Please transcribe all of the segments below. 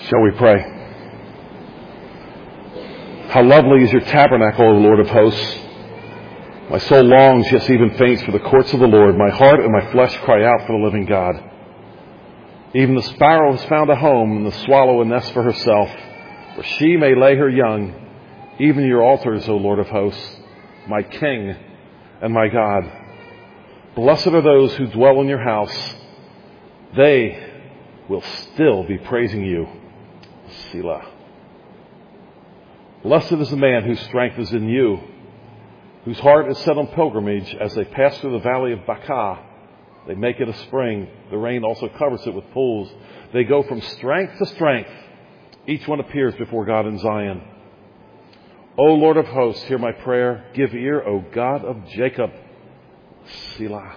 Shall we pray? How lovely is your tabernacle, O Lord of hosts. My soul longs, yes, even faints for the courts of the Lord. My heart and my flesh cry out for the living God. Even the sparrow has found a home, and the swallow a nest for herself, where she may lay her young. Even your altars, O Lord of hosts, my King and my God. Blessed are those who dwell in your house. They will still be praising you. Selah. Blessed is the man whose strength is in you, whose heart is set on pilgrimage. As they pass through the valley of Baca, they make it a spring. The rain also covers it with pools. They go from strength to strength. Each one appears before God in Zion. O Lord of hosts, hear my prayer. Give ear, O God of Jacob. Selah.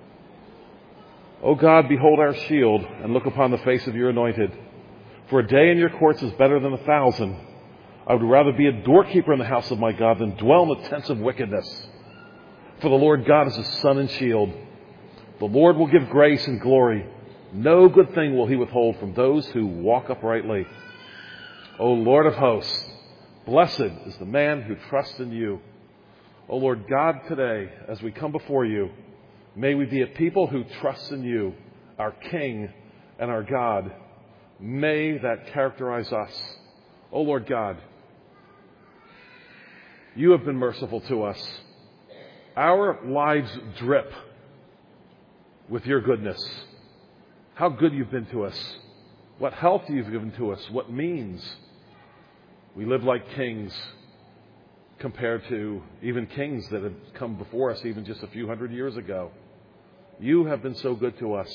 O God, behold our shield, and look upon the face of your anointed. For a day in your courts is better than 1,000. I would rather be a doorkeeper in the house of my God than dwell in the tents of wickedness. For the Lord God is a sun and shield. The Lord will give grace and glory. No good thing will he withhold from those who walk uprightly. O Lord of hosts, blessed is the man who trusts in you. O Lord God, today, as we come before you, may we be a people who trust in you, our King and our God. May that characterize us. O Lord God, you have been merciful to us. Our lives drip with your goodness. How good you've been to us. What health you've given to us. What means. We live like kings compared to even kings that have come before us even just a few hundred years ago. You have been so good to us.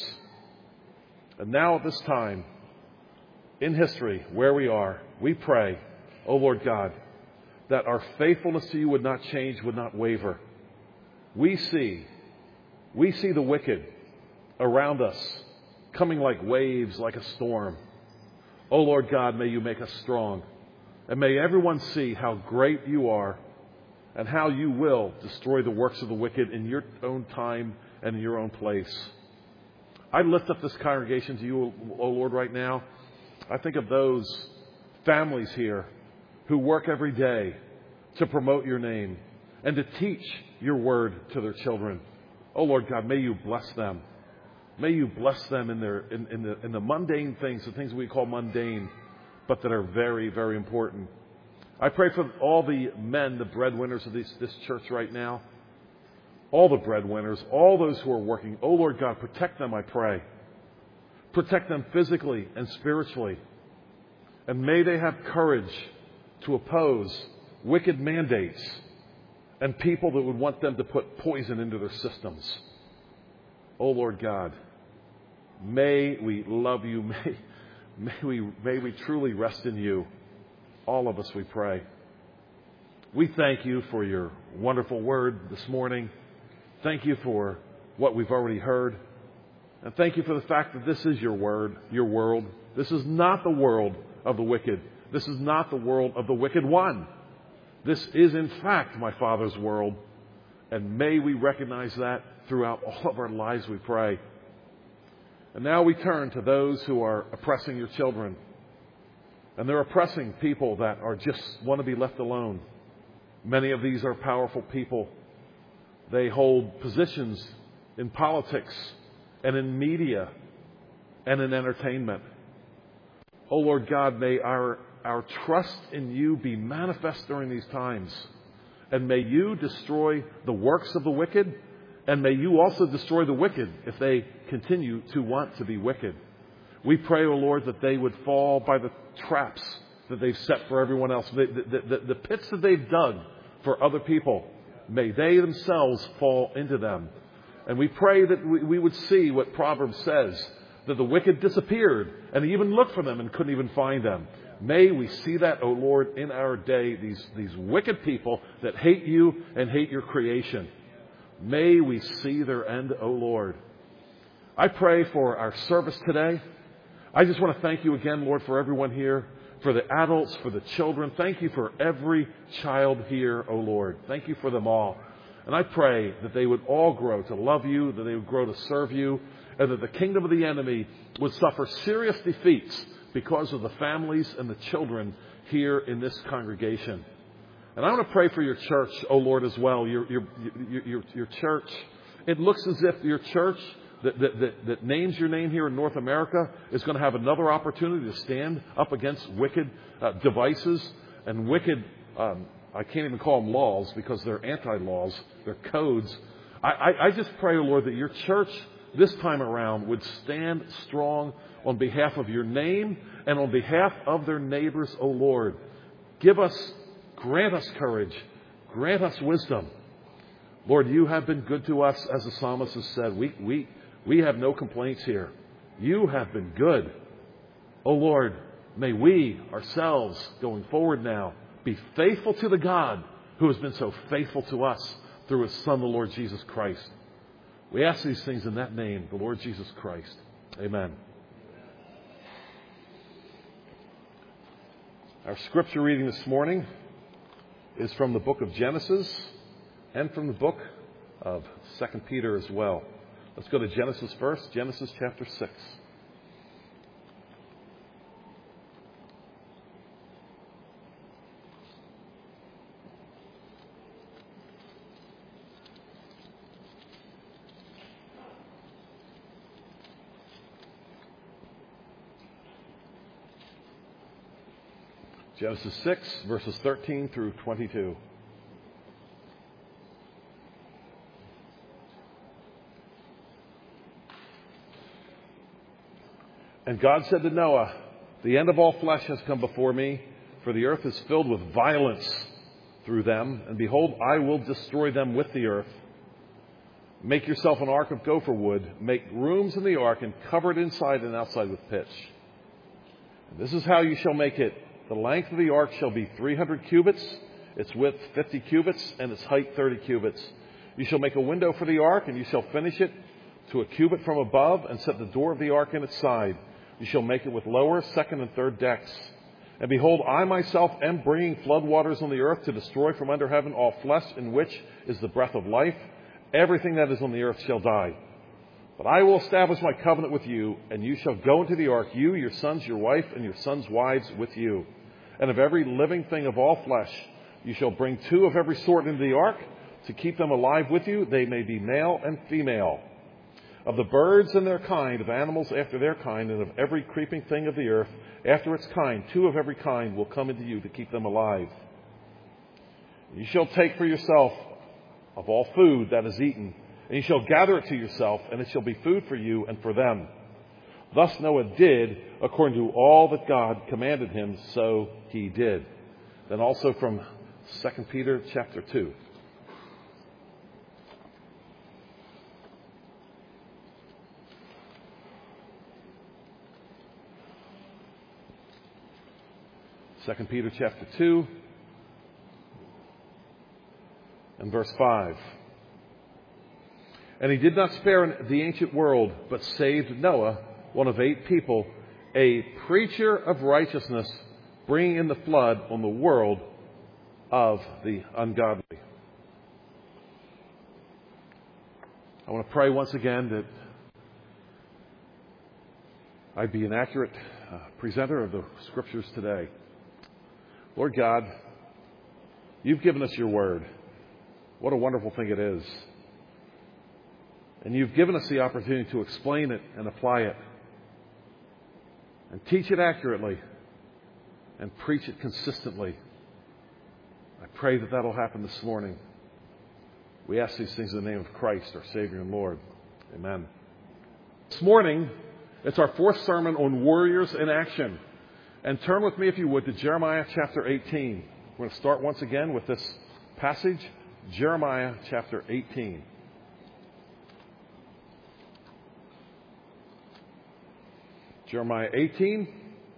And now at this time, in history, where we are, we pray, O Lord God, that our faithfulness to you would not change, would not waver. We see the wicked around us coming like waves, like a storm. O Lord God, may you make us strong. And may everyone see how great you are and how you will destroy the works of the wicked in your own time and in your own place. I lift up this congregation to you, O Lord, right now. I think of those families here who work every day to promote your name and to teach your word to their children. Oh Lord God, may you bless them. May you bless them in the mundane things, the things we call mundane, but that are very, very important. I pray for all the men, the breadwinners of this church right now. All the breadwinners, all those who are working. Oh Lord God, protect them, I pray. Protect them physically and spiritually. And may they have courage to oppose wicked mandates and people that would want them to put poison into their systems. Oh Lord God, may we love you. May we truly rest in you. All of us, we pray. We thank you for your wonderful word this morning. Thank you for what we've already heard. And thank you for the fact that this is your word, your world. This is not the world of the wicked. This is not the world of the wicked one. This is, in fact, my Father's world. And may we recognize that throughout all of our lives, we pray. And now we turn to those who are oppressing your children. And they're oppressing people that are just want to be left alone. Many of these are powerful people. They hold positions in politics and in media and in entertainment. Oh Lord God, may our trust in you be manifest during these times. And may you destroy the works of the wicked. And may you also destroy the wicked if they continue to want to be wicked. We pray, O Lord, that they would fall by the traps that they've set for everyone else. The pits that they've dug for other people. May they themselves fall into them. And we pray that we would see what Proverbs says, that the wicked disappeared and he even looked for them and couldn't even find them. May we see that, O Lord, in our day, these wicked people that hate you and hate your creation. May we see their end, O Lord. I pray for our service today. I just want to thank you again, Lord, for everyone here, for the adults, for the children. Thank you for every child here, O Lord. Thank you for them all. And I pray that they would all grow to love you, that they would grow to serve you, and that the kingdom of the enemy would suffer serious defeats because of the families and the children here in this congregation. And I want to pray for your church, oh Lord, as well. Your church. It looks as if your church that names your name here in North America is going to have another opportunity to stand up against wicked devices and wicked, I can't even call them laws because they're anti-laws, they're codes. I just pray, oh Lord, that your church this time around would stand strong on behalf of your name and on behalf of their neighbors, oh Lord. Grant us courage, grant us wisdom. Lord, you have been good to us, as the psalmist has said. We have no complaints here. You have been good. Oh Lord, may we ourselves, going forward now, be faithful to the God who has been so faithful to us through his Son, the Lord Jesus Christ. We ask these things in that name, the Lord Jesus Christ. Amen. Our scripture reading this morning is from the book of Genesis and from the book of 2 Peter as well. Let's go to Genesis first, Genesis chapter 6. Genesis 6, verses 13 through 22. And God said to Noah, the end of all flesh has come before me, for the earth is filled with violence through them, and behold, I will destroy them with the earth. Make yourself an ark of gopher wood, make rooms in the ark, and cover it inside and outside with pitch. And this is how you shall make it. The length of the ark shall be 300 cubits, its width 50 cubits, and its height 30 cubits. You shall make a window for the ark, and you shall finish it to a cubit from above, and set the door of the ark in its side. You shall make it with lower, second, and third decks. And behold, I myself am bringing flood waters on the earth to destroy from under heaven all flesh in which is the breath of life. Everything that is on the earth shall die. But I will establish my covenant with you, and you shall go into the ark, you, your sons, your wife, and your sons' wives with you. And of every living thing of all flesh, you shall bring 2 of every sort into the ark to keep them alive with you. They may be male and female. Of the birds and their kind, of animals after their kind, and of every creeping thing of the earth after its kind, 2 of every kind will come into you to keep them alive. You shall take for yourself of all food that is eaten, and you shall gather it to yourself, and it shall be food for you and for them. Thus Noah did according to all that God commanded him, so he did. Then also from 2 Peter chapter 2. Second Peter chapter 2 and verse 5. And he did not spare the ancient world, but saved Noah, one of 8 people, a preacher of righteousness, bringing in the flood on the world of the ungodly. I want to pray once again that I be an accurate presenter of the scriptures today. Lord God, you've given us your word. What a wonderful thing it is. And you've given us the opportunity to explain it and apply it and teach it accurately and preach it consistently. I pray that that'll happen this morning. We ask these things in the name of Christ, our Savior and Lord. Amen. This morning, it's our 4th sermon on warriors in action. And turn with me, if you would, to Jeremiah chapter 18. We're going to start once again with this passage, Jeremiah chapter 18. Jeremiah 18,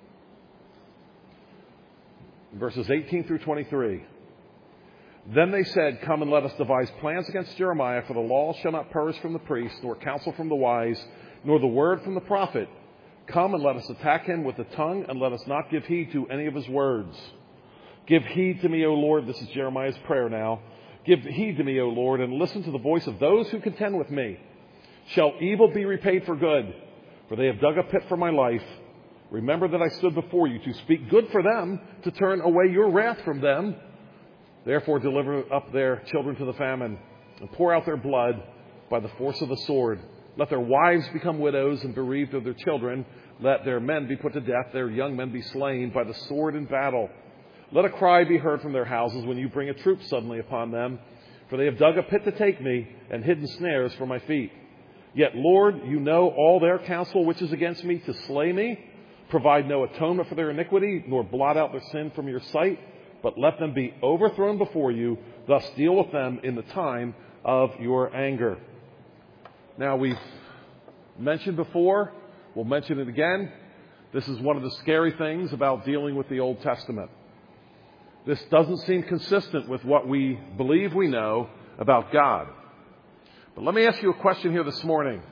verses 18 through 23. Then they said, come and let us devise plans against Jeremiah, for the law shall not perish from the priest, nor counsel from the wise, nor the word from the prophet. Come and let us attack him with the tongue, and let us not give heed to any of his words. Give heed to me, O Lord. This is Jeremiah's prayer now. Give heed to me, O Lord, and listen to the voice of those who contend with me. Shall evil be repaid for good? For they have dug a pit for my life. Remember that I stood before you to speak good for them, to turn away your wrath from them. Therefore deliver up their children to the famine, and pour out their blood by the force of the sword. Let their wives become widows and bereaved of their children. Let their men be put to death, their young men be slain by the sword in battle. Let a cry be heard from their houses when you bring a troop suddenly upon them. For they have dug a pit to take me, and hidden snares for my feet. Yet, Lord, you know all their counsel which is against me to slay me. Provide no atonement for their iniquity, nor blot out their sin from your sight. But let them be overthrown before you. Thus deal with them in the time of your anger. Now, we've mentioned before, we'll mention it again. This is one of the scary things about dealing with the Old Testament. This doesn't seem consistent with what we believe we know about God. But let me ask you a question here this morning.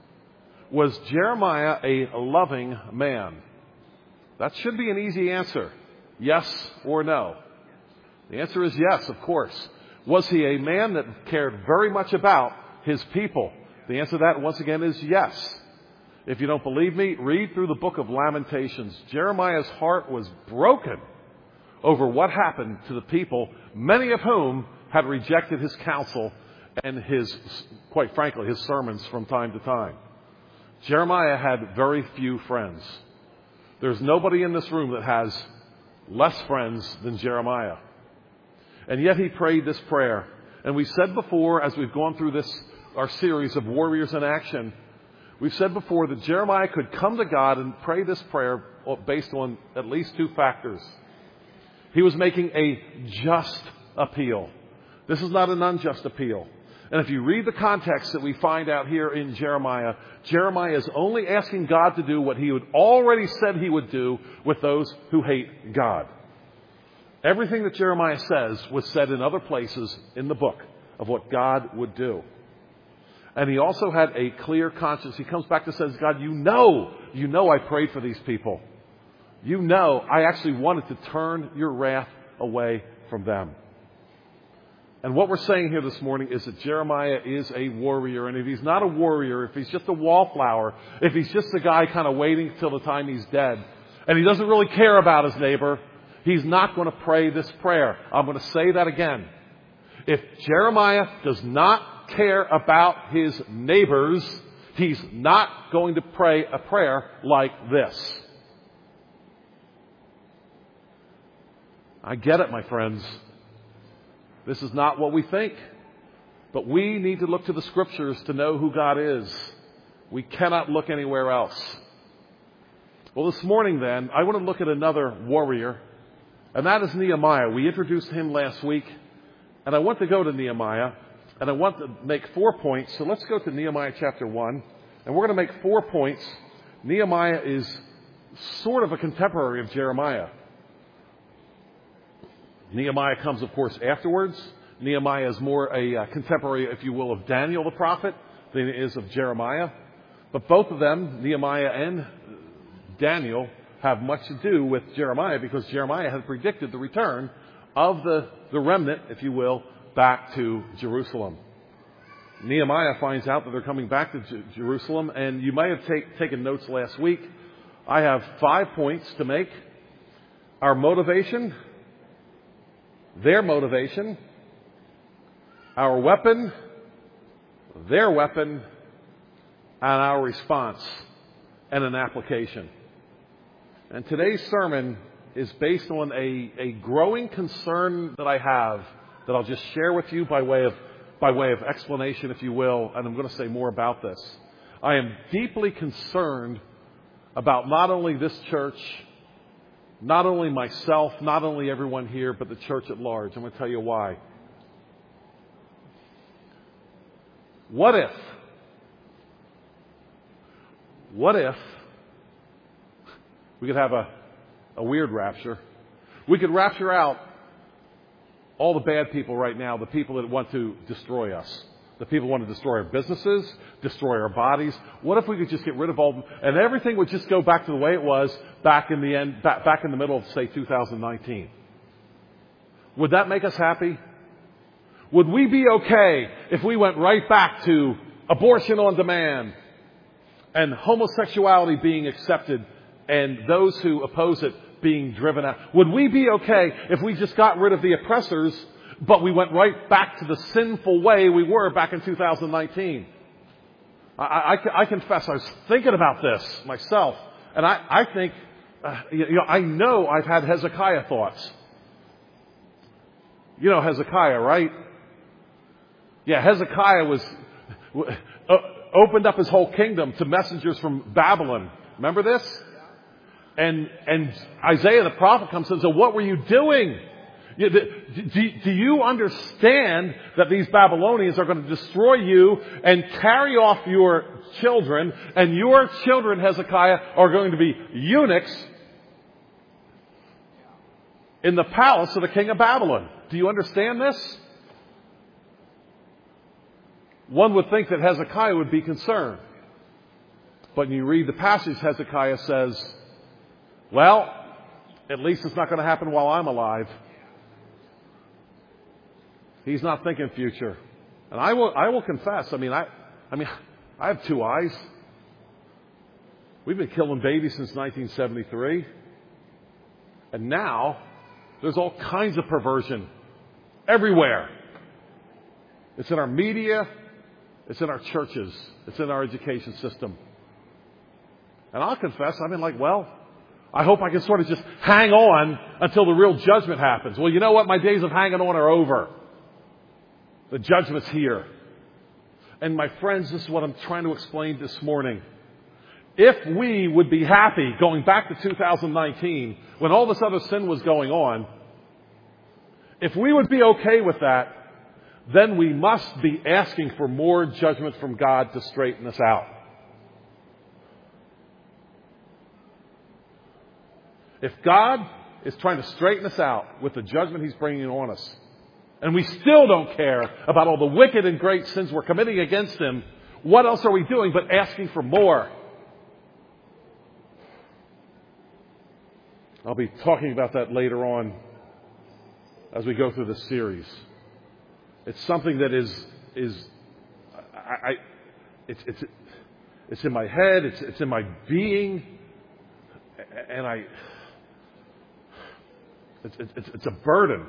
Was Jeremiah a loving man? That should be an easy answer. Yes or no? The answer is yes, of course. Was he a man that cared very much about his people? The answer to that, once again, is yes. If you don't believe me, read through the book of Lamentations. Jeremiah's heart was broken over what happened to the people, many of whom had rejected his counsel and quite frankly, his sermons from time to time. Jeremiah had very few friends. There's nobody in this room that has less friends than Jeremiah. And yet he prayed this prayer. And we said before, as we've gone through our series of Warriors in Action, we've said before that Jeremiah could come to God and pray this prayer based on at least two factors. He was making a just appeal. This is not an unjust appeal. And if you read the context that we find out here in Jeremiah, Jeremiah is only asking God to do what he had already said he would do with those who hate God. Everything that Jeremiah says was said in other places in the book of what God would do. And he also had a clear conscience. He comes back and says, God, you know I prayed for these people. You know I actually wanted to turn your wrath away from them. And what we're saying here this morning is that Jeremiah is a warrior. And if he's not a warrior, if he's just a wallflower, if he's just a guy kind of waiting till the time he's dead, and he doesn't really care about his neighbor, he's not going to pray this prayer. I'm going to say that again. If Jeremiah does not care about his neighbors, he's not going to pray a prayer like this. I get it, my friends. This is not what we think. But we need to look to the Scriptures to know who God is. We cannot look anywhere else. Well, this morning then, I want to look at another warrior, and that is Nehemiah. We introduced him last week, and I want to go to Nehemiah, and I want to make 4 points. So let's go to Nehemiah chapter 1, and we're going to make 4 points. Nehemiah is sort of a contemporary of Jeremiah. Nehemiah comes, of course, afterwards. Nehemiah is more a contemporary, if you will, of Daniel the prophet than it is of Jeremiah. But both of them, Nehemiah and Daniel, have much to do with Jeremiah because Jeremiah had predicted the return of the remnant, if you will, back to Jerusalem. Nehemiah finds out that they're coming back to Jerusalem, and you might have taken notes last week. I have 5 points to make. Our motivation, their motivation, our weapon, their weapon, and our response, and an application. And today's sermon is based on a growing concern that I have that I'll just share with you by way of explanation, if you will, and I'm going to say more about this. I am deeply concerned about not only this church, not only myself, not only everyone here, but the church at large. I'm going to tell you why. What if we could have a weird rapture? We could rapture out all the bad people right now, the people that want to destroy us. The people who want to destroy our businesses, destroy our bodies. What if we could just get rid of all of them, and everything would just go back to the way it was back in the middle of, say, 2019? Would that make us happy? Would we be okay if we went right back to abortion on demand and homosexuality being accepted and those who oppose it being driven out. Would we be okay if we just got rid of the oppressors, but we went right back to the sinful way we were back in 2019? I confess, I was thinking about this myself, and I think, I know I've had Hezekiah thoughts. You know Hezekiah, right? Yeah, Hezekiah opened up his whole kingdom to messengers from Babylon. Remember this? And Isaiah the prophet comes and says, what were you doing? Do you understand that these Babylonians are going to destroy you and carry off your children, and your children, Hezekiah, are going to be eunuchs in the palace of the king of Babylon? Do you understand this? One would think that Hezekiah would be concerned. But when you read the passage, Hezekiah says, well, at least it's not going to happen while I'm alive. He's not thinking future. And I will confess, I have two eyes. We've been killing babies since 1973. And now there's all kinds of perversion everywhere. It's in our media. It's in our churches. It's in our education system. And I'll confess, I hope I can sort of just hang on until the real judgment happens. Well, you know what? My days of hanging on are over. The judgment's here. And my friends, this is what I'm trying to explain this morning. If we would be happy going back to 2019, when all this other sin was going on, if we would be okay with that, then we must be asking for more judgment from God to straighten us out. If God is trying to straighten us out with the judgment He's bringing on us, and we still don't care about all the wicked and great sins we're committing against Him, what else are we doing but asking for more? I'll be talking about that later on as we go through this series. It's something that it's in my head, it's in my being, and it's a burden.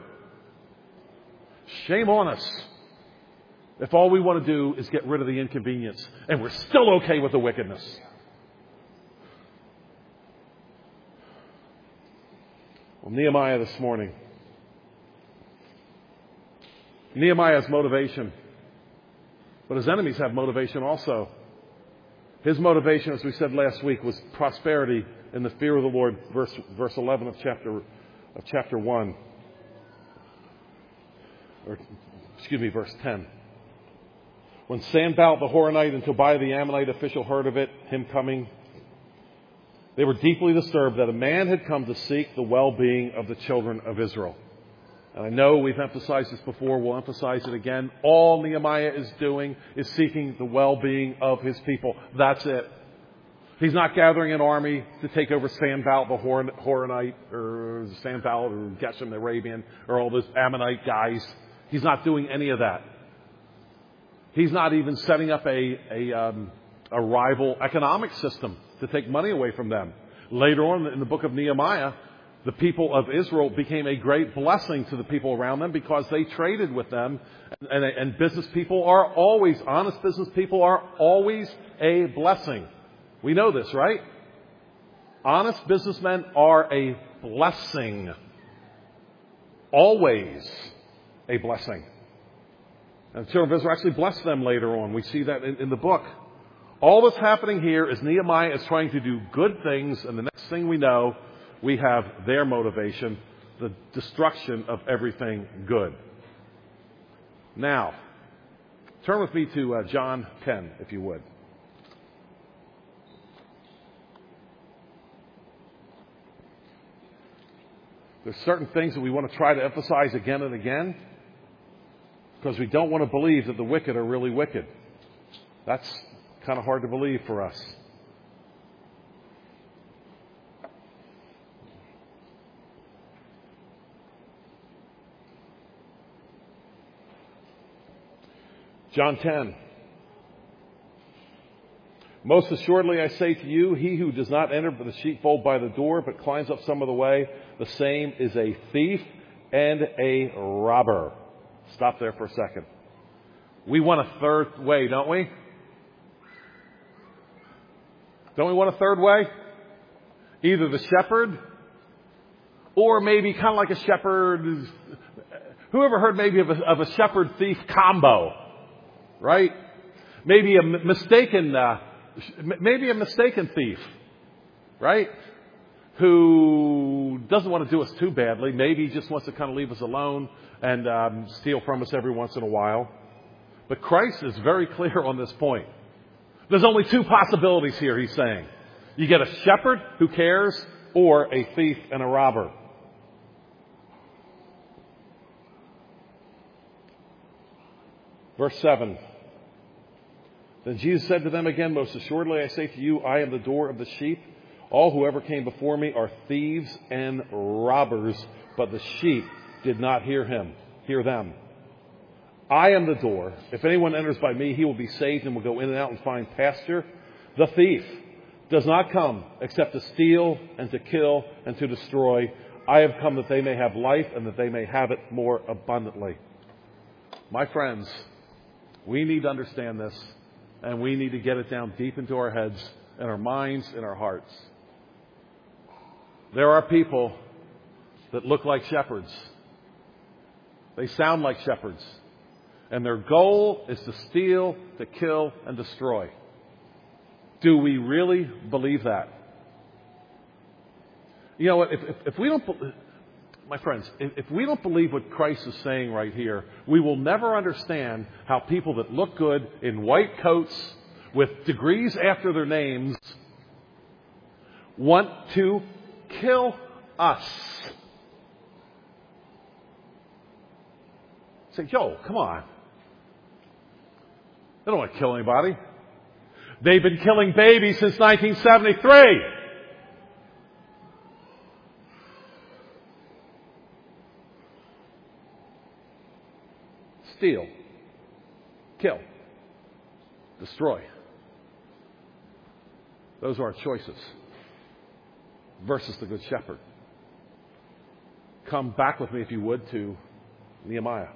Shame on us if all we want to do is get rid of the inconvenience and we're still okay with the wickedness. Well, Nehemiah this morning. Nehemiah has motivation, but his enemies have motivation also. His motivation, as we said last week, was prosperity in the fear of the Lord, verse 11 of chapter 1. Verse 10. When Sanballat the Horonite and Tobiah the Ammonite official heard of it, him coming, they were deeply disturbed that a man had come to seek the well-being of the children of Israel. And I know we've emphasized this before. We'll emphasize it again. All Nehemiah is doing is seeking the well-being of his people. That's it. He's not gathering an army to take over Sanballat the Horonite or Sanballat or Geshem the Arabian or all those Ammonite guys. He's not doing any of that. He's not even setting up a rival economic system to take money away from them. Later on in the book of Nehemiah, the people of Israel became a great blessing to the people around them because they traded with them. And honest business people are always a blessing. We know this, right? Honest businessmen are a blessing. Always a blessing. And the children of Israel actually blessed them later on. We see that in the book. All that's happening here is Nehemiah is trying to do good things, and the next thing we know, we have their motivation, the destruction of everything good. Now, turn with me to John 10, if you would. There's certain things that we want to try to emphasize again and again because we don't want to believe that the wicked are really wicked. That's kind of hard to believe for us. John 10. Most assuredly I say to you, he who does not enter the sheepfold by the door, but climbs up some other way, the same is a thief and a robber. Stop there for a second. We want a third way, don't we? Don't we want a third way? Either the shepherd, or maybe kind of like a shepherd. Who ever heard maybe of a shepherd-thief combo? Right? Maybe a mistaken thief, right? Who doesn't want to do us too badly. Maybe just wants to kind of leave us alone and steal from us every once in a while. But Christ is very clear on this point. There's only two possibilities here, he's saying. You get a shepherd who cares, or a thief and a robber. Verse 7. Then Jesus said to them again, most assuredly I say to you, I am the door of the sheep. All who ever came before me are thieves and robbers, but the sheep did not hear them. I am the door. If anyone enters by me, he will be saved and will go in and out and find pasture. The thief does not come except to steal and to kill and to destroy. I have come that they may have life and that they may have it more abundantly. My friends, we need to understand this, and we need to get it down deep into our heads and our minds and our hearts. There are people that look like shepherds. They sound like shepherds. And their goal is to steal, to kill, and destroy. Do we really believe that? You know what? If we don't, my friends, if we don't believe what Christ is saying right here, we will never understand how people that look good in white coats with degrees after their names want to kill us. Say, Joe, come on. They don't want to kill anybody. They've been killing babies since 1973. Steal, kill, destroy. Those are our choices versus the Good Shepherd. Come back with me, if you would, to Nehemiah.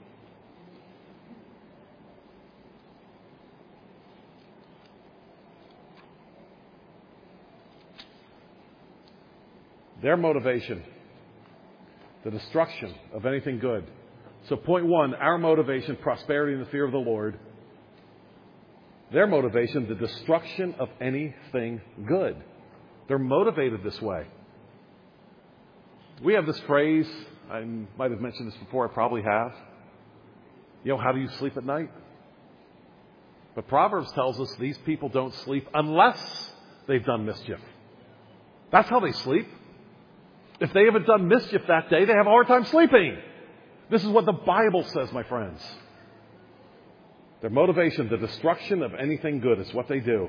Their motivation, the destruction of anything good. So point one, our motivation, prosperity and the fear of the Lord. Their motivation, the destruction of anything good. They're motivated this way. We have this phrase, I might have mentioned this before, I probably have. You know, how do you sleep at night? But Proverbs tells us these people don't sleep unless they've done mischief. That's how they sleep. If they haven't done mischief that day, they have a hard time sleeping. This is what the Bible says, my friends. Their motivation, the destruction of anything good, is what they do.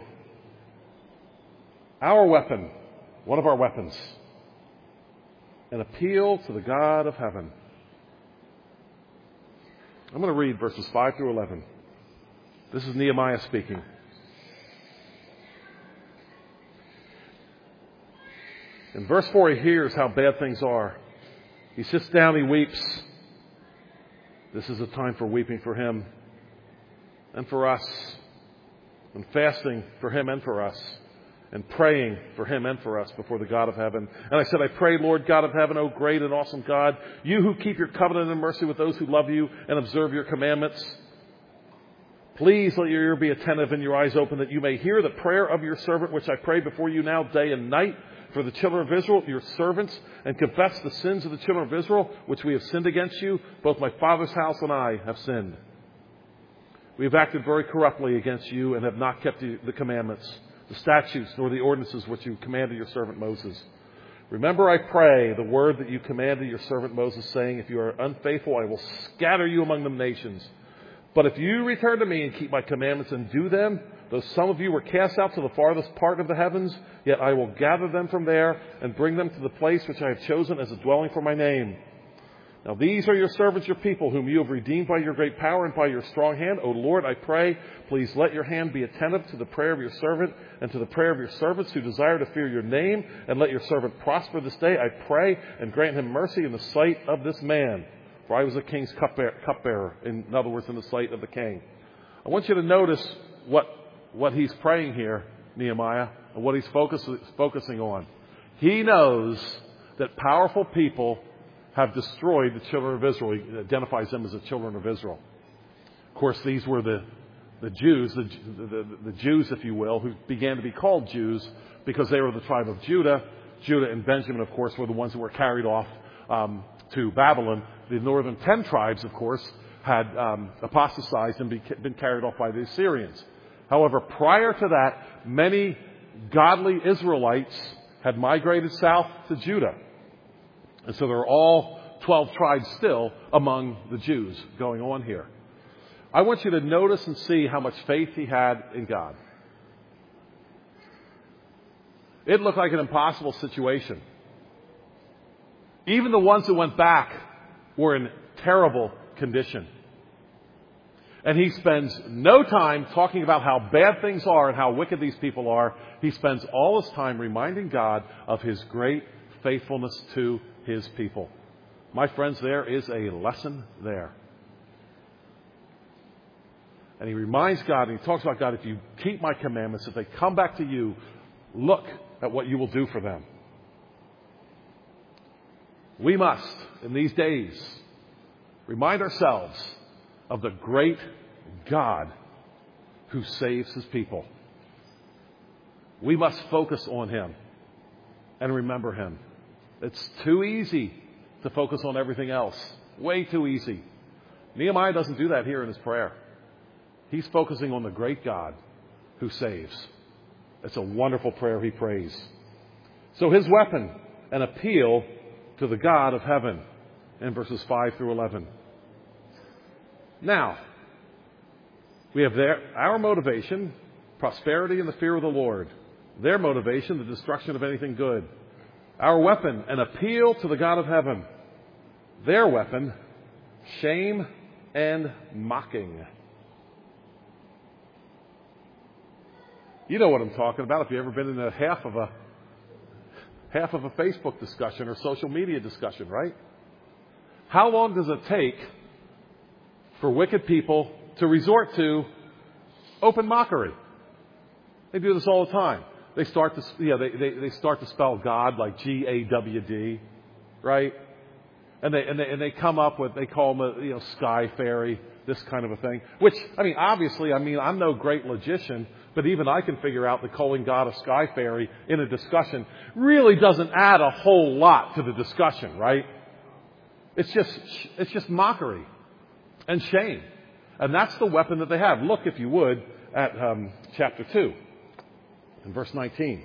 Our weapon, one of our weapons, an appeal to the God of heaven. I'm going to read verses 5 through 11. This is Nehemiah speaking. In verse 4, he hears how bad things are. He sits down, he weeps. This is a time for weeping for him and for us, and fasting for him and for us, and praying for him and for us before the God of heaven. And I said, I pray, Lord God of heaven, O great and awesome God, you who keep your covenant and mercy with those who love you and observe your commandments. Please let your ear be attentive and your eyes open, that you may hear the prayer of your servant, which I pray before you now day and night for the children of Israel, your servants, and confess the sins of the children of Israel, which we have sinned against you. Both my father's house and I have sinned. We have acted very corruptly against you and have not kept the commandments, the statutes, nor the ordinances which you commanded your servant Moses. Remember, I pray, the word that you commanded your servant Moses, saying, if you are unfaithful, I will scatter you among the nations. But if you return to me and keep my commandments and do them, though some of you were cast out to the farthest part of the heavens, yet I will gather them from there and bring them to the place which I have chosen as a dwelling for my name. Now these are your servants, your people, whom you have redeemed by your great power and by your strong hand. O Lord, I pray, please let your hand be attentive to the prayer of your servant and to the prayer of your servants who desire to fear your name, and let your servant prosper this day. I pray, and grant him mercy in the sight of this man. For I was a king's cupbearer, in other words, in the sight of the king. I want you to notice what he's praying here, Nehemiah, and what he's focusing on. He knows that powerful people have destroyed the children of Israel. He identifies them as the children of Israel. Of course, these were the Jews, the Jews, if you will, who began to be called Jews because they were the tribe of Judah. Judah and Benjamin, of course, were the ones who were carried off to Babylon. The northern 10 tribes, of course, had apostatized and been carried off by the Assyrians. However, prior to that, many godly Israelites had migrated south to Judah. And so there are all 12 tribes still among the Jews going on here. I want you to notice and see how much faith he had in God. It looked like an impossible situation. Even the ones who went back were in terrible condition. And he spends no time talking about how bad things are and how wicked these people are. He spends all his time reminding God of his great faithfulness to his people. My friends, there is a lesson there. And he reminds God, and he talks about, God, if you keep my commandments, if they come back to you, look at what you will do for them. We must, in these days, remind ourselves of the great God who saves his people. We must focus on him and remember him. It's too easy to focus on everything else. Way too easy. Nehemiah doesn't do that here in his prayer. He's focusing on the great God who saves. It's a wonderful prayer he prays. So his weapon, an appeal to the God of heaven in verses 5 through 11. Now, we have our motivation, prosperity and the fear of the Lord. Their motivation, the destruction of anything good. Our weapon, an appeal to the God of heaven. Their weapon, shame and mocking. You know what I'm talking about if you've ever been in half of a Facebook discussion or social media discussion, right? How long does it take for wicked people to resort to open mockery? They do this all the time. They start to, they start to spell God like G-A-W-D, right? And they come up with, they call them sky fairy, this kind of a thing. Which, obviously, I'm no great logician, but even I can figure out that calling God a sky fairy in a discussion really doesn't add a whole lot to the discussion, right? It's just mockery and shame. And that's the weapon that they have. Look, if you would, at chapter 2. In verse 19.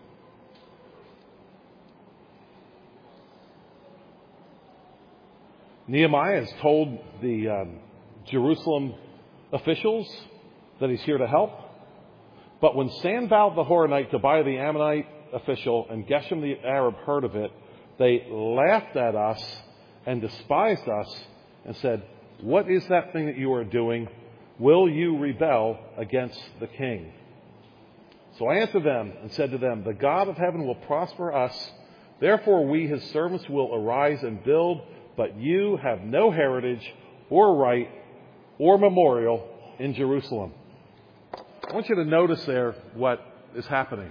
Nehemiah has told the Jerusalem officials that he's here to help. But when Sanballat the Horonite, Tobiah the Ammonite official, and Geshem the Arab heard of it, they laughed at us and despised us and said, "What is that thing that you are doing? Will you rebel against the king?" So I answered them and said to them, "The God of heaven will prosper us. Therefore we, his servants, will arise and build, but you have no heritage or right or memorial in Jerusalem." I want you to notice there what is happening.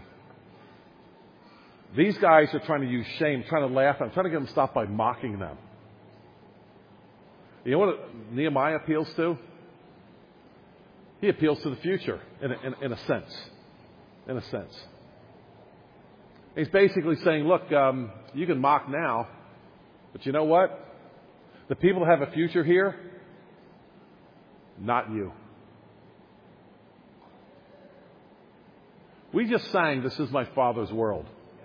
These guys are trying to use shame, trying to laugh, and trying to get them stopped by mocking them. You know what Nehemiah appeals to? He appeals to the future, in a sense. In a sense. He's basically saying, look, you can mock now, but you know what? The people that have a future here, not you. We just sang, "This is my Father's world."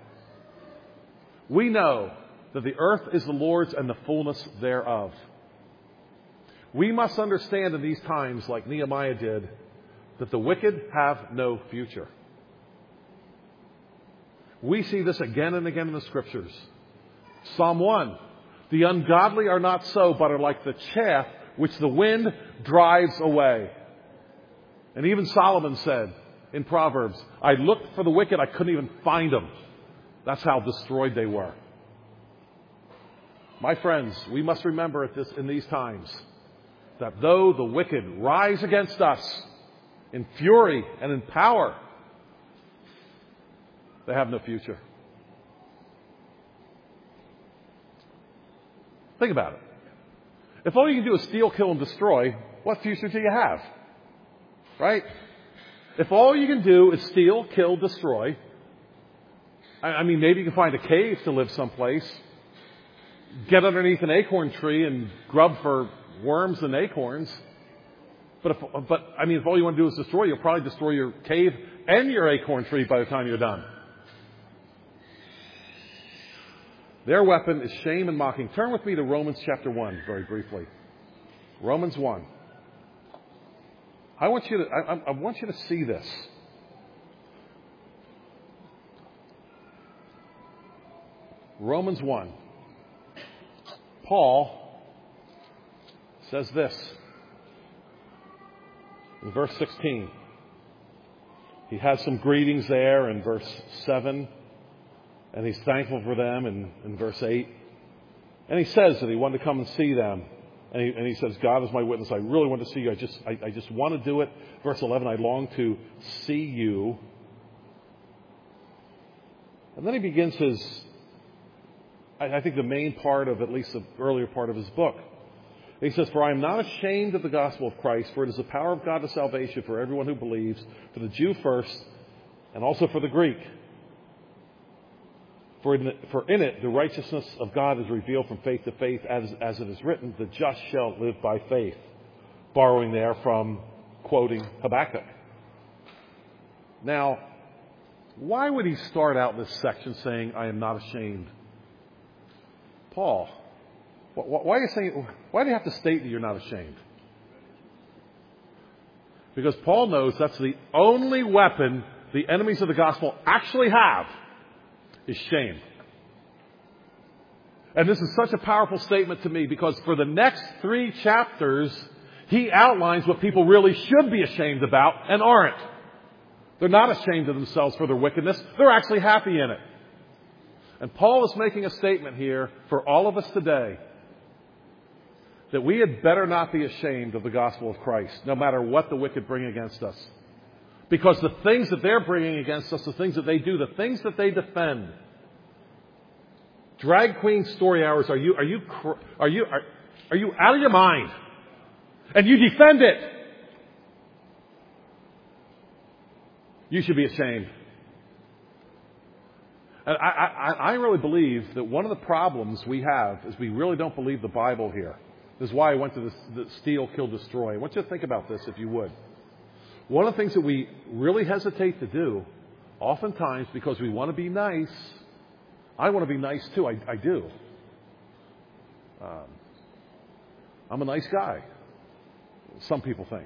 We know that the earth is the Lord's and the fullness thereof. We must understand in these times, like Nehemiah did, that the wicked have no future. We see this again and again in the Scriptures. Psalm 1. The ungodly are not so, but are like the chaff which the wind drives away. And even Solomon said in Proverbs, I looked for the wicked, I couldn't even find them. That's how destroyed they were. My friends, we must remember in these times that though the wicked rise against us in fury and in power, they have no future. Think about it. If all you can do is steal, kill, and destroy, what future do you have? Right? If all you can do is steal, kill, destroy, I mean, maybe you can find a cave to live someplace, get underneath an acorn tree and grub for worms and acorns. But if all you want to do is destroy, you'll probably destroy your cave and your acorn tree by the time you're done. Their weapon is shame and mocking. Turn with me to Romans chapter 1 very briefly. Romans 1. I want you to see this. Romans 1. Paul says this in verse 16. He has some greetings there in verse 7, and he's thankful for them in verse 8. And he says that he wanted to come and see them. And he says, God is my witness. I really want to see you. I just want to do it. Verse 11, I long to see you. And then he begins I think the main part of, at least the earlier part of his book. He says, for I am not ashamed of the gospel of Christ, for it is the power of God to salvation for everyone who believes, for the Jew first, and also for the Greek. For in it, the righteousness of God is revealed from faith to faith, as it is written, the just shall live by faith. Borrowing there from quoting Habakkuk. Now, why would he start out this section saying, I am not ashamed? Paul, why do you have to state that you're not ashamed? Because Paul knows that's the only weapon the enemies of the gospel actually have. Is shame. And this is such a powerful statement to me because for the next 3 chapters, he outlines what people really should be ashamed about and aren't. They're not ashamed of themselves for their wickedness. They're actually happy in it. And Paul is making a statement here for all of us today that we had better not be ashamed of the gospel of Christ, no matter what the wicked bring against us. Because the things that they're bringing against us, the things that they do, the things that they defend. Drag queen story hours, are you out of your mind? And you defend it. You should be ashamed. And I really believe that one of the problems we have is we really don't believe the Bible here. This is why I went to the steal, kill, destroy. I want you to think about this if you would. One of the things that we really hesitate to do, oftentimes because we want to be nice, I want to be nice too, I do. I'm a nice guy, some people think.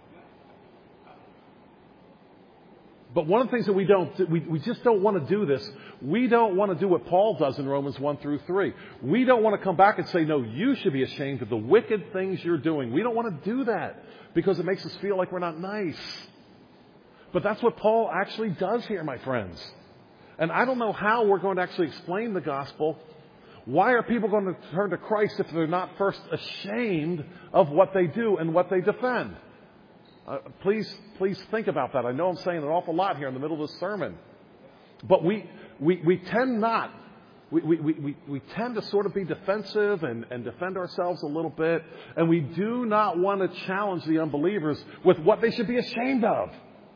But one of the things that we just don't want to do this. We don't want to do what Paul does in Romans 1 through 3. We don't want to come back and say, no, you should be ashamed of the wicked things you're doing. We don't want to do that because it makes us feel like we're not nice. But that's what Paul actually does here, my friends. And I don't know how we're going to actually explain the gospel. Why are people going to turn to Christ if they're not first ashamed of what they do and what they defend? Please think about that. I know I'm saying an awful lot here in the middle of this sermon. But we tend not. We tend to sort of be defensive and defend ourselves a little bit. And we do not want to challenge the unbelievers with what they should be ashamed of.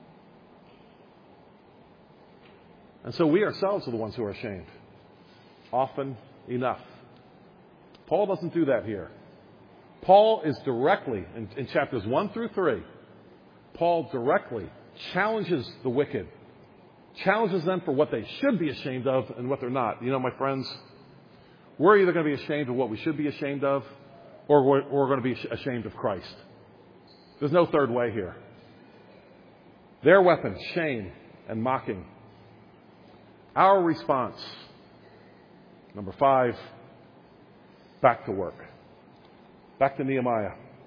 And so we ourselves are the ones who are ashamed. Often enough. Paul doesn't do that here. Paul is directly, in chapters 1 through 3, Paul directly challenges the wicked. Challenges them for what they should be ashamed of and what they're not. You know, my friends, we're either going to be ashamed of what we should be ashamed of or we're going to be ashamed of Christ. There's no third way here. Their weapon, shame and mocking. Our response, number 5, back to work. Back to Nehemiah.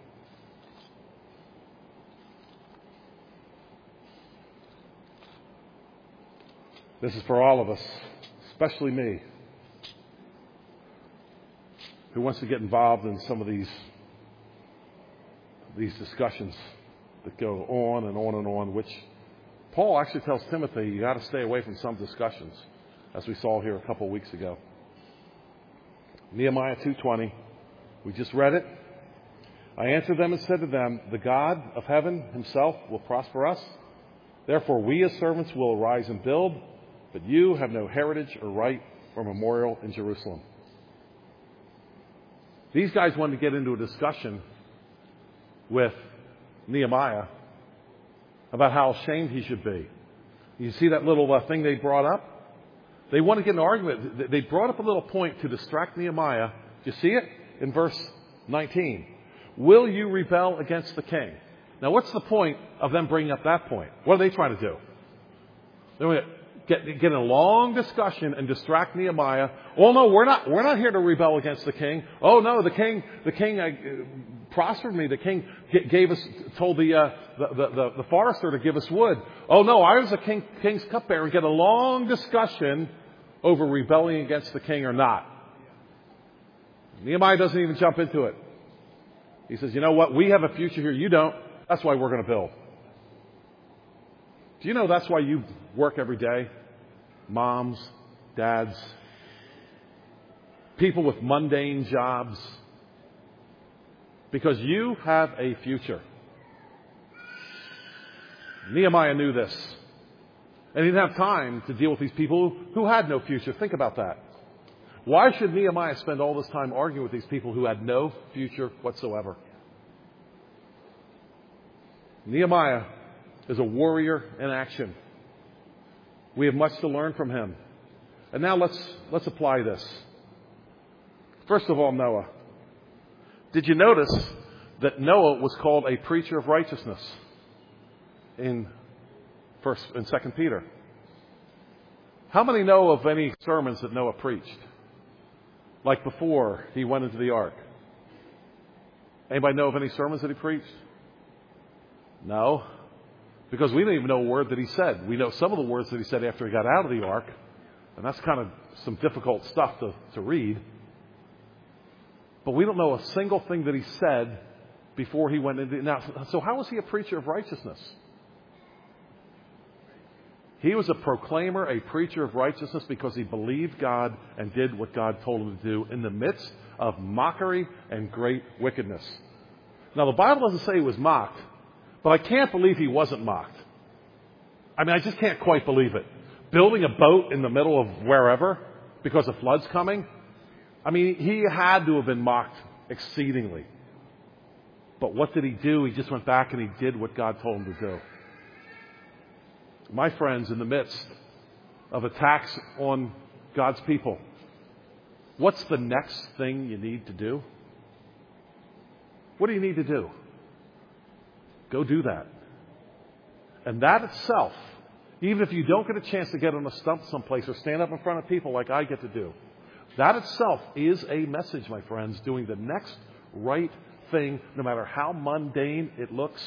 This is for all of us, especially me, who wants to get involved in some of these discussions that go on and on and on, which Paul actually tells Timothy, you got to stay away from some discussions, as we saw here a couple of weeks ago. Nehemiah 2:20, we just read it. I answered them and said to them, the God of heaven himself will prosper us. Therefore we as servants will arise and build, but you have no heritage or right or memorial in Jerusalem. These guys wanted to get into a discussion with Nehemiah about how ashamed he should be. You see that little thing they brought up? They want to get an argument. They brought up a little point to distract Nehemiah. Do you see it? In verse 19. Will you rebel against the king? Now, what's the point of them bringing up that point? What are they trying to do? They want to get in a long discussion and distract Nehemiah. Oh no, we're not here to rebel against the king. Oh no, the king prospered me. The king told the forester to give us wood. Oh no, I was a king's cupbearer. And get a long discussion over rebelling against the king or not. Nehemiah doesn't even jump into it. He says, you know what? We have a future here. You don't. That's why we're going to build. Do you know that's why you work every day? Moms, dads, people with mundane jobs. Because you have a future. Nehemiah knew this. And he didn't have time to deal with these people who had no future. Think about that. Why should Nehemiah spend all this time arguing with these people who had no future whatsoever? Nehemiah is a warrior in action. We have much to learn from him. And now let's apply this. First of all, Noah. Did you notice that Noah was called a preacher of righteousness in 2 Peter? How many know of any sermons that Noah preached? Like before he went into the ark. Anybody know of any sermons that he preached? No. Because we don't even know a word that he said. We know some of the words that he said after he got out of the ark. And that's kind of some difficult stuff to read. But we don't know a single thing that he said before he went into... Now, so how was he a preacher of righteousness? He was a proclaimer, a preacher of righteousness because he believed God and did what God told him to do in the midst of mockery and great wickedness. Now, the Bible doesn't say he was mocked, but I can't believe he wasn't mocked. I mean, I just can't quite believe it. Building a boat in the middle of wherever because a flood's coming. I mean, he had to have been mocked exceedingly. But what did he do? He just went back and he did what God told him to do. My friends, in the midst of attacks on God's people, what's the next thing you need to do? What do you need to do? Go do that. And that itself, even if you don't get a chance to get on a stump someplace or stand up in front of people like I get to do, that itself is a message, my friends, doing the next right thing, no matter how mundane it looks.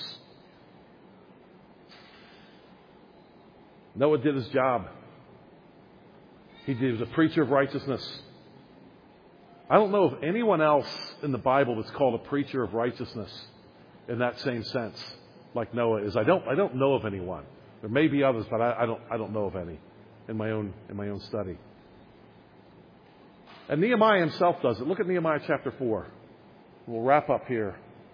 Noah did his job. He was a preacher of righteousness. I don't know of anyone else in the Bible that's called a preacher of righteousness in that same sense, like Noah is. I don't know of anyone. There may be others, but I don't know of any in my own study. And Nehemiah himself does it. Look at Nehemiah chapter 4. We'll wrap up here.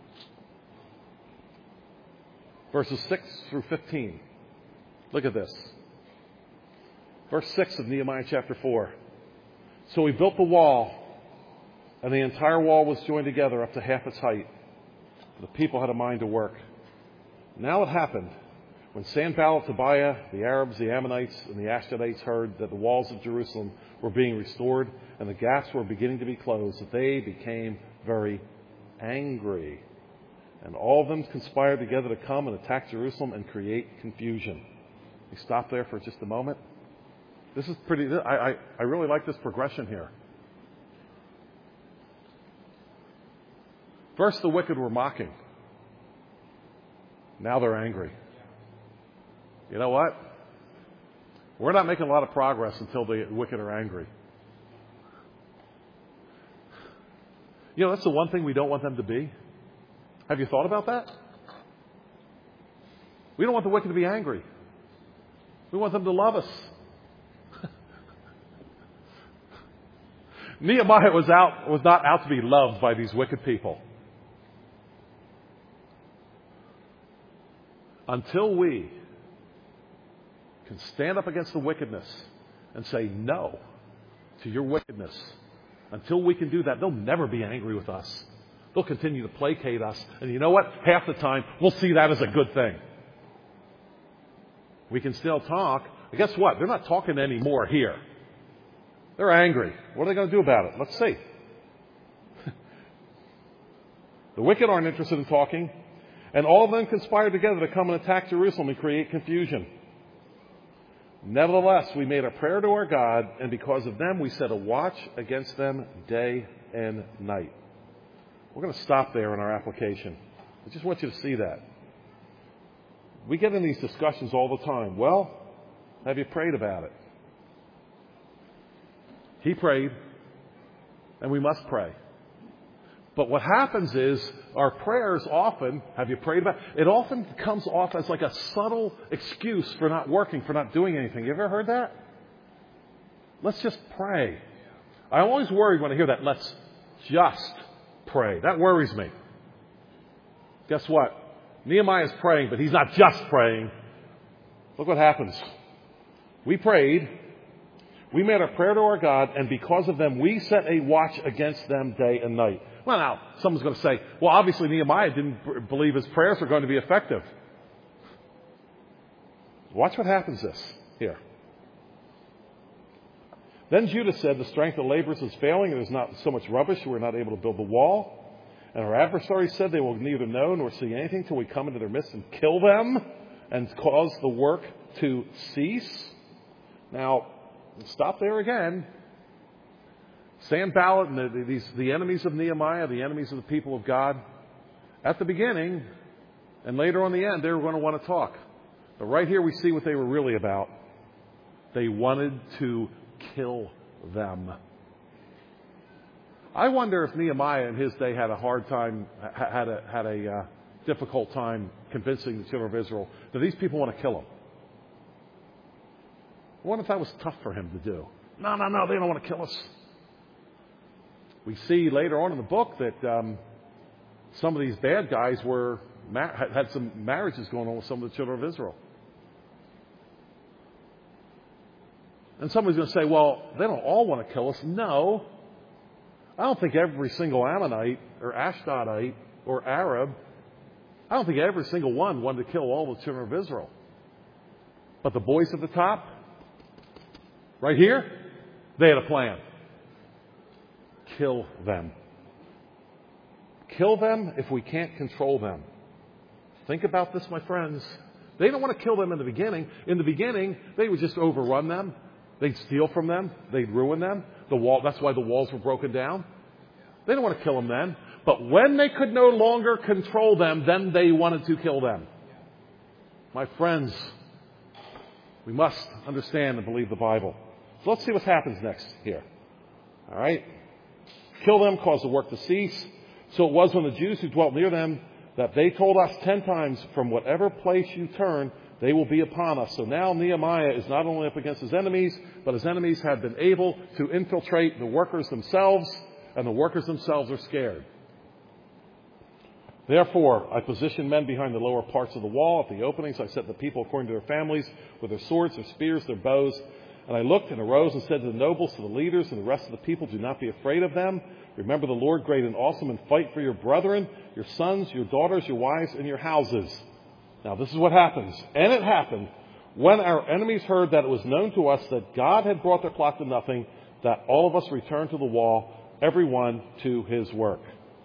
Verses 6 through 15. Look at this. Verse 6 of Nehemiah chapter 4. So he built the wall, and the entire wall was joined together up to half its height. The people had a mind to work. Now it happened, when Sanballat, Tobiah, the Arabs, the Ammonites, and the Ashdodites heard that the walls of Jerusalem were being restored and the gaps were beginning to be closed, that they became very angry. And all of them conspired together to come and attack Jerusalem and create confusion. We stop there for just a moment. This is pretty... I really like this progression here. First, the wicked were mocking. Now they're angry. You know what? We're not making a lot of progress until the wicked are angry. You know, that's the one thing we don't want them to be. Have you thought about that? We don't want the wicked to be angry. We want them to love us. Nehemiah was not out to be loved by these wicked people. Until we can stand up against the wickedness and say no to your wickedness, until we can do that, they'll never be angry with us. They'll continue to placate us. And you know what? Half the time, we'll see that as a good thing. We can still talk. But guess what? They're not talking anymore here. They're angry. What are they going to do about it? Let's see. The wicked aren't interested in talking. And all of them conspired together to come and attack Jerusalem and create confusion. Nevertheless, we made a prayer to our God, and because of them, we set a watch against them day and night. We're going to stop there in our application. I just want you to see that. We get in these discussions all the time. Well, have you prayed about it? He prayed, and we must pray. But what happens is our prayers often, have you prayed about it? It often comes off as like a subtle excuse for not working, for not doing anything. You ever heard that? Let's just pray. I'm always worried when I hear that. Let's just pray. That worries me. Guess what? Nehemiah is praying, but he's not just praying. Look what happens. We prayed. We made a prayer to our God, and because of them, we set a watch against them day and night. Well, now, someone's going to say, well, obviously Nehemiah didn't believe his prayers were going to be effective. Watch what happens here. Then Judah said, the strength of laborers is failing, and there's not so much rubbish, we're not able to build the wall. And our adversaries said they will neither know nor see anything till we come into their midst and kill them and cause the work to cease. Now, stop there again. Sanballat and the enemies of Nehemiah, the enemies of the people of God, at the beginning and later on the end, they were going to want to talk. But right here we see what they were really about. They wanted to kill them. I wonder if Nehemiah in his day had a hard time, had a difficult time convincing the children of Israel that these people want to kill him. I wonder if that was tough for him to do. No, they don't want to kill us. We see later on in the book that some of these bad guys had some marriages going on with some of the children of Israel. And somebody's going to say, well, they don't all want to kill us. No. I don't think every single Ammonite or Ashdodite or Arab, I don't think every single one wanted to kill all the children of Israel. But the boys at the top, right here, they had a plan. Kill them. Kill them if we can't control them. Think about this, my friends. They don't want to kill them in the beginning. In the beginning, they would just overrun them. They'd steal from them. They'd ruin them. That's why the walls were broken down. They don't want to kill them then. But when they could no longer control them, then they wanted to kill them. My friends, we must understand and believe the Bible. So let's see what happens next here. All right? Kill them, cause the work to cease. So it was when the Jews who dwelt near them that they told us 10 times, from whatever place you turn, they will be upon us. So now Nehemiah is not only up against his enemies, but his enemies have been able to infiltrate the workers themselves, and the workers themselves are scared. Therefore, I positioned men behind the lower parts of the wall at the openings. I set the people according to their families, with their swords, their spears, their bows. And I looked and arose and said to the nobles, to the leaders, and the rest of the people, do not be afraid of them. Remember the Lord great and awesome, and fight for your brethren, your sons, your daughters, your wives, and your houses. Now, this is what happens. And it happened when our enemies heard that it was known to us that God had brought their plot to nothing, that all of us returned to the wall, everyone to his work.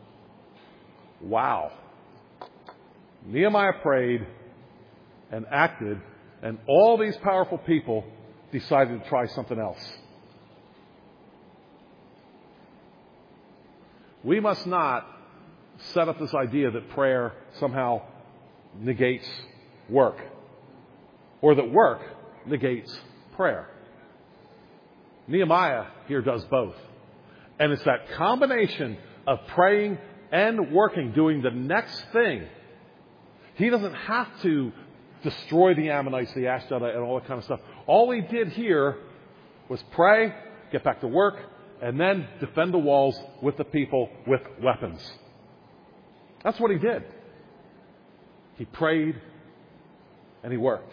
Wow. Nehemiah prayed and acted, and all these powerful people decided to try something else. We must not set up this idea that prayer somehow negates work, or that work negates prayer. Nehemiah here does both. And it's that combination of praying and working, doing the next thing. He doesn't have to destroy the Ammonites, the Ashdodite, and all that kind of stuff. All he did here was pray, get back to work, and then defend the walls with the people with weapons. That's what he did. He prayed and he worked.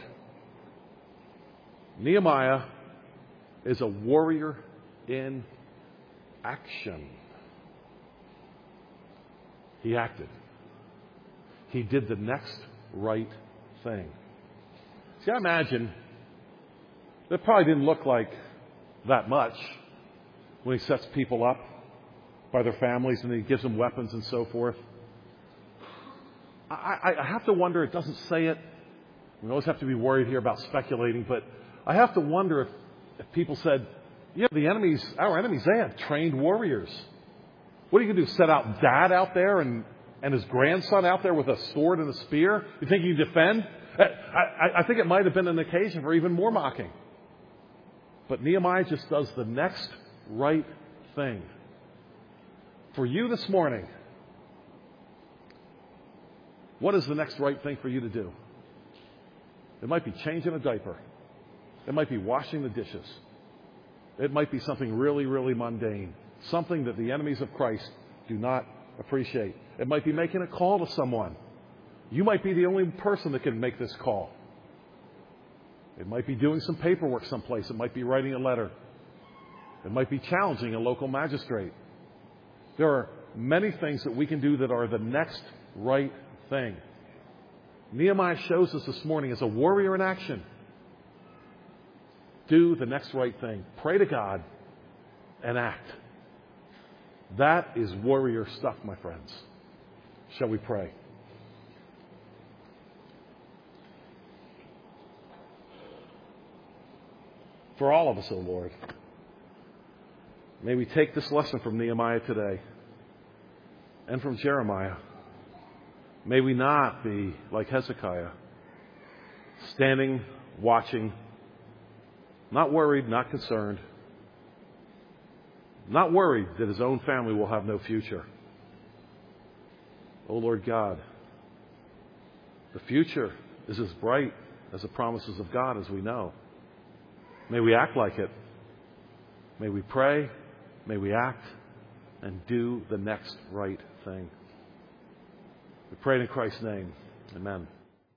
Nehemiah is a warrior in action. He acted. He did the next right thing. See, I imagine it probably didn't look like that much when he sets people up by their families and he gives them weapons and so forth. I have to wonder, it doesn't say it. We always have to be worried here about speculating, but I have to wonder if people said, yeah, our enemies, they have trained warriors. What are you going to do, set out Dad out there and his grandson out there with a sword and a spear? You think you can defend? I think it might have been an occasion for even more mocking. But Nehemiah just does the next right thing. For you this morning, what is the next right thing for you to do? It might be changing a diaper. It might be washing the dishes. It might be something really, really mundane. Something that the enemies of Christ do not appreciate. It might be making a call to someone. You might be the only person that can make this call. It might be doing some paperwork someplace. It might be writing a letter. It might be challenging a local magistrate. There are many things that we can do that are the next right thing. Nehemiah shows us this morning as a warrior in action. Do the next right thing. Pray to God and act. That is warrior stuff, my friends. Shall we pray? For all of us, O Lord, may we take this lesson from Nehemiah today and from Jeremiah. May we not be like Hezekiah, standing, watching, not worried, not concerned, not worried that his own family will have no future. Oh Lord God, the future is as bright as the promises of God as we know. May we act like it. May we pray, may we act, and do the next right thing. We pray in Christ's name. Amen.